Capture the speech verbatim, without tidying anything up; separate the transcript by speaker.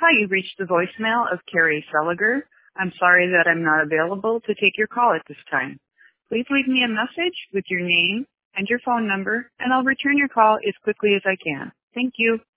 Speaker 1: Hi, you've reached the voicemail of Carrie Seliger. I'm sorry that I'm not available to take your call at this time. Please leave me a message with your name and your phone number, and I'll return your call as quickly as I can. Thank you.